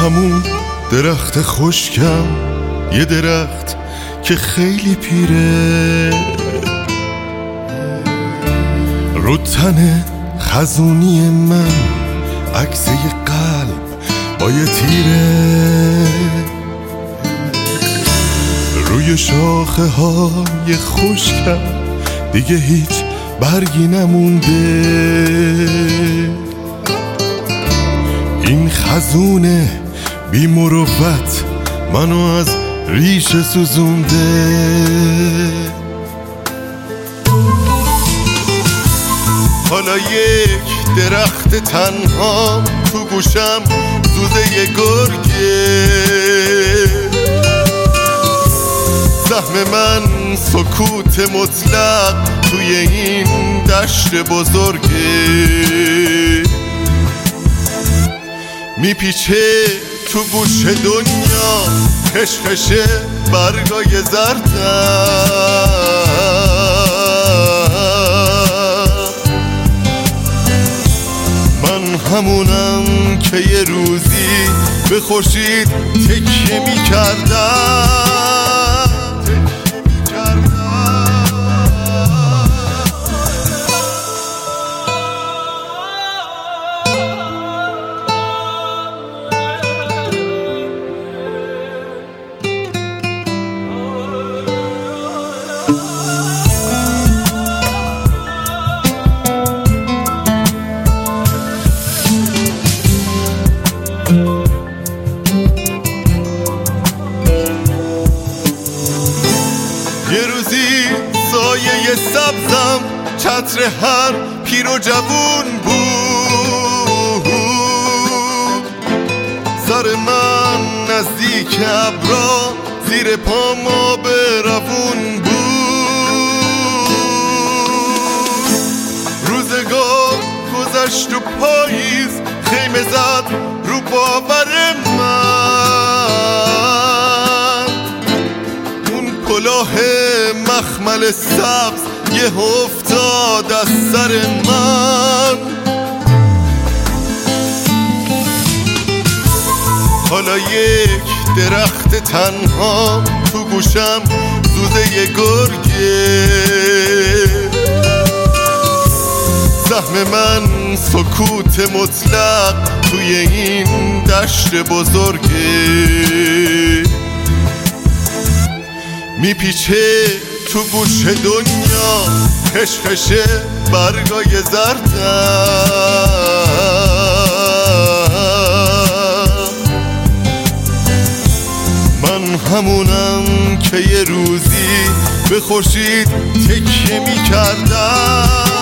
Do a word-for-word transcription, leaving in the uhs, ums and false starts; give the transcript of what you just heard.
همون درخت خشکم، یه درخت که خیلی پیره، رو تن خزونی من عکس یه قلب با یه تیره، روی شاخه های خشکم دیگه هیچ برگی نمونده، این خزونه بی مروت منو از ریشه سوزونده. حالا یک درخت تنها تو گوشم سوزه یه گرگه، سهم من سکوت مطلق توی این دشت بزرگه، میپیچه تو گوش دنیا خشخش برگای زردم، من همونم که یه روزی به خورشید تکیه میکردم. یه روزی سایه سبزم چتر هر پیر و جوون بود، سر من نزدیک ابرا زیر پام آب روون بود، روزگار گذشت و پاییز خیمه زد رو باور من، اون کلاه مخمل سبز یه افتاد از سر من. حالا یک درخت تنها تو گوشم سوزه یه گرگه، سهم من سکوت مطلق توی این دشت بزرگه، میپیچه تو گوش دنیا خشخش برگای زردم، من همونم که یه روزی به خورشید تکیه میکردم.